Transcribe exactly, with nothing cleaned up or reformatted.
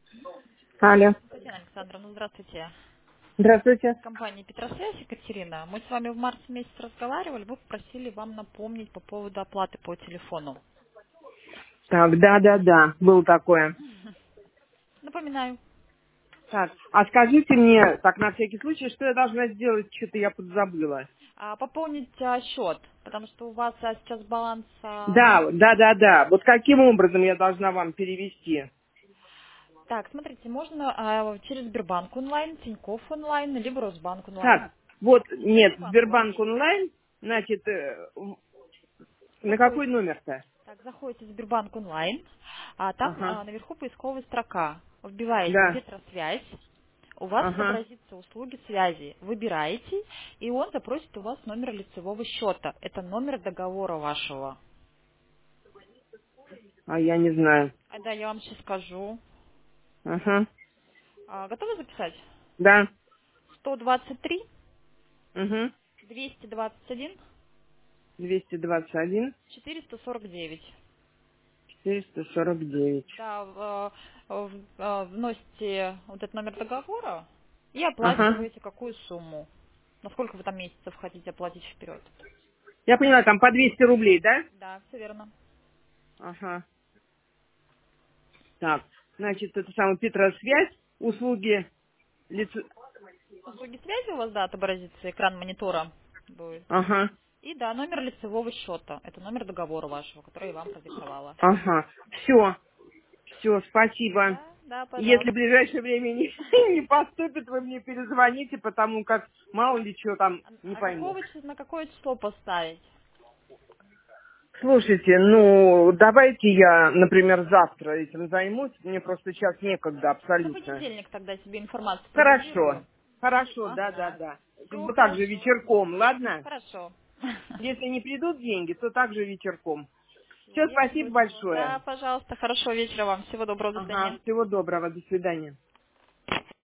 Алло. Татьяна Александровна, здравствуйте. Здравствуйте. Компания Петросвязь, Екатерина. Мы с вами в марте месяце разговаривали, вы попросили вам напомнить по поводу оплаты по телефону. Так, да-да-да, было такое. Напоминаю, Так, а скажите мне, так, на всякий случай, что я должна сделать? Что-то я подзабыла. а, пополнить а, счет, потому что у вас а, сейчас баланс а, Да, нулевой. да-да-да. Вот каким образом я должна вам перевести? Так, смотрите, можно а, через Сбербанк онлайн, Тинькофф онлайн, либо Росбанк онлайн. Так, вот, нет, Сбербанк ваш. Сбербанк онлайн, значит, э, в- на Заходите, какой номер-то? так, заходите в Сбербанк онлайн, а там Ага, а, наверху поисковая строка. Вбиваете да, Петросвязь, у вас ага. отобразится услуги связи. Выбираете, и он запросит у вас номер лицевого счета. Это номер договора вашего. А я не знаю. А, да, я вам сейчас скажу. Ага, А, готовы записать? да, сто двадцать три, угу. двести двадцать один, двести двадцать один, четыреста сорок девять. четыреста сорок девять. Да, в- в- э, вносите вот этот номер договора и Ага. оплачиваете какую сумму. Насколько вы там месяцев хотите оплатить вперед. Я поняла, там по двести рублей, да? Да, все верно. Ага. Так, значит, это самое Петросвязь, услуги лица... Услуги связи у вас, да, отобразится, экран монитора будет. Ага, И да, номер лицевого счета. Это номер договора вашего, который я вам продиктовала. ага. Все, все, спасибо. Да, да, Если в пожалуйста. ближайшее время не, не поступит, вы мне перезвоните, потому как мало ли что там, А не а пойму. какого числа, на какое число поставить? Слушайте, ну, давайте я, например, завтра этим займусь. Мне просто сейчас некогда На абсолютно. понедельник тогда себе информацию Хорошо, продублирую. хорошо, да, да, Ага. да. Все Вот так же хорошо. вечерком, ладно? Хорошо. Если не придут деньги, то также вечерком. Всё, Все, я вас спасибо вышлю. большое. Да, пожалуйста. Хорошего вечера вам. Всего доброго. До Ага, свидания. всего доброго, до свидания.